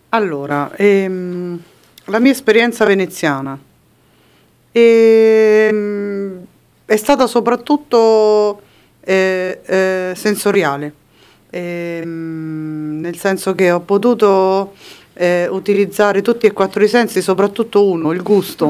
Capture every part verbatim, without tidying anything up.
Allora, ehm, la mia esperienza veneziana ehm, è stata soprattutto eh, eh, sensoriale, ehm, nel senso che ho potuto eh, utilizzare tutti e quattro i sensi, soprattutto uno, il gusto,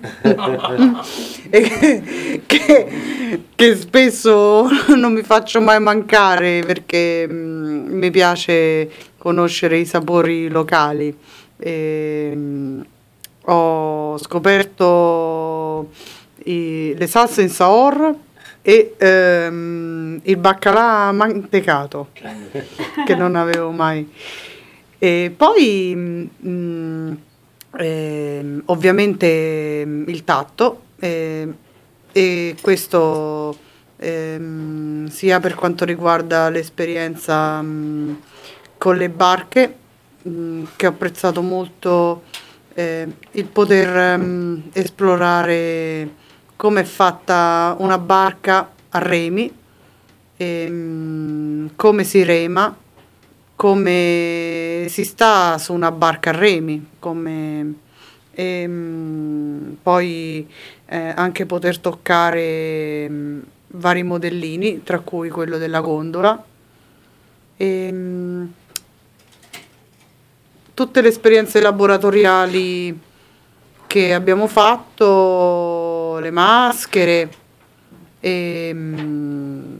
e che, che spesso non mi faccio mai mancare perché mm, mi piace conoscere i sapori locali. Ehm, Ho scoperto i- le salse in saor e ehm, il baccalà mantecato che non avevo mai. E poi mm, ehm, ovviamente mm, il tatto ehm, e questo ehm, sia per quanto riguarda l'esperienza mm, con le barche, mh, che ho apprezzato molto eh, il poter mm, esplorare come è fatta una barca a remi, e, mm, come si rema, come si sta su una barca a remi, come, e, mm, poi eh, anche poter toccare mm, vari modellini, tra cui quello della gondola. E, mm, tutte le esperienze laboratoriali che abbiamo fatto, le maschere, e, mm,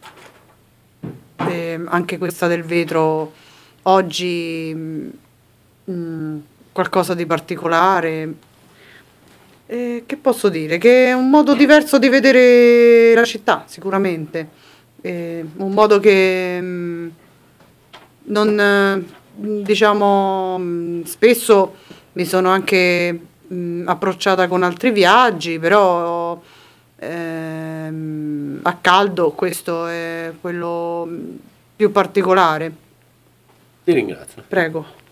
e anche questa del vetro oggi mm, qualcosa di particolare. E che posso dire? Che è un modo diverso di vedere la città, sicuramente. Eh, un modo che mm, non, eh, diciamo, mh, spesso mi sono anche mh, approcciata con altri viaggi, però ehm, a caldo questo è quello mh, più particolare. Ti ringrazio. Prego.